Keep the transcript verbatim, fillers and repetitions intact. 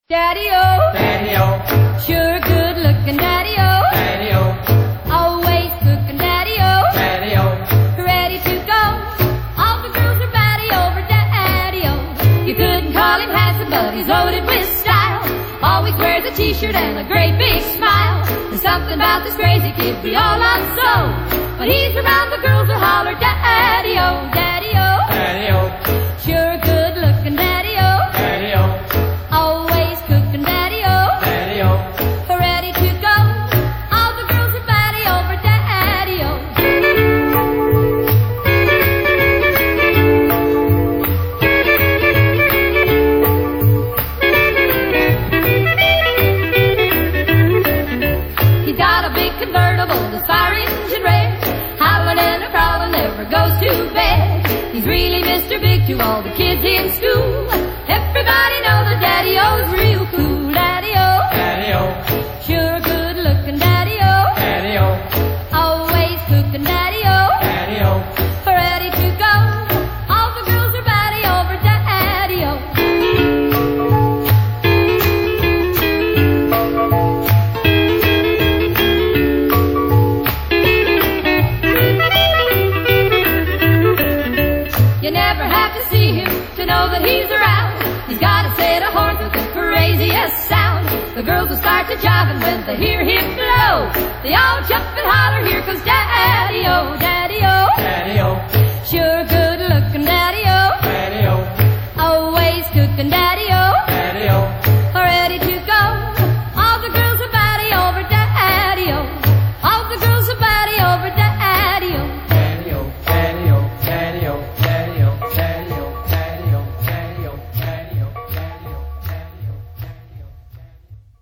Daddy-o, Daddy-o, sure good-looking Daddy-o, Daddy-o, always cooking Daddy-o, Daddy-o, ready to go. All the girls are batty over Daddy-o. You couldn't call him handsome, but he's loaded with style. Always wears a t-shirt and a great big smile. There's something about this crazy kid we all love so. When he's around, the girls will holler Daddy-o, Daddy-o, Daddy-o, sure good-looking Daddy-o, Daddy-o, always cooking Daddy-o, Daddy-o, ready to go. All the girls are batty over Daddy-o. He's got a big convertible, the fire engine red, howling and a crawling, never goes to bed. He's really Mister Big to all the kids in school. Everybody knows that Daddy-o's real cool. Daddy-o, Daddy-o, sure good-looking Daddy-o, Daddy-o, always cooking Daddy-o, Daddy-o, ready to go. All the girls are batty over Daddy-o. You never have to see him to know that he's around. He's got a set of horns with the craziest sound. The girls will start to jive when they hear him blow. They all jump and holler, here comes Daddy-o, Daddy-o, Daddy-o, sure good-looking Daddy-o, Daddy-o, always cooking Daddy-o.